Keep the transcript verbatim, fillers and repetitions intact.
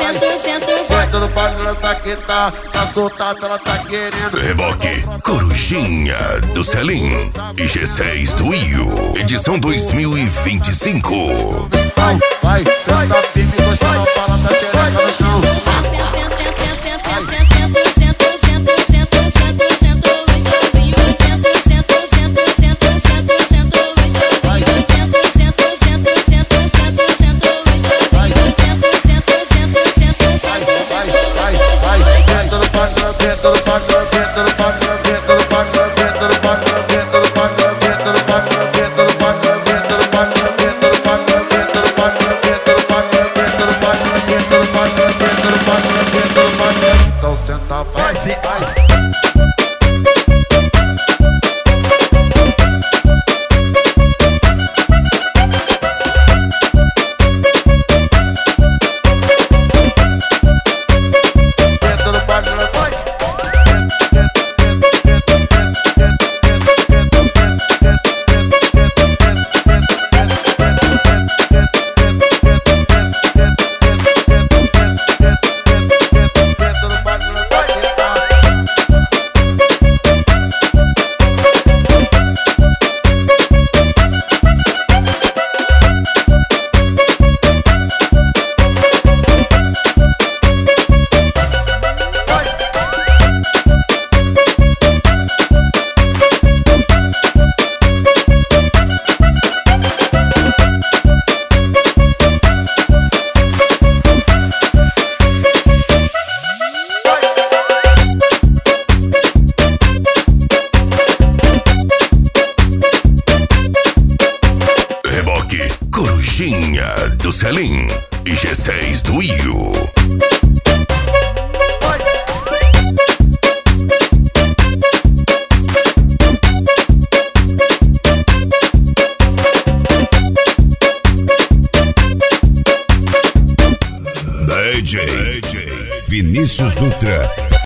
sento, sento, Vai tudo faz essa que tá, tá soltada, ela tá querendo. Reboque Corujinha do Selim e G seis do Io, edição dois mil e vinte e cinco. Vai, vai, senta firme, gostando, fala da xereca no chão. Então senta, vai, vai. Corujinha do Selim e G seis do Io. D J Vinícius Dutra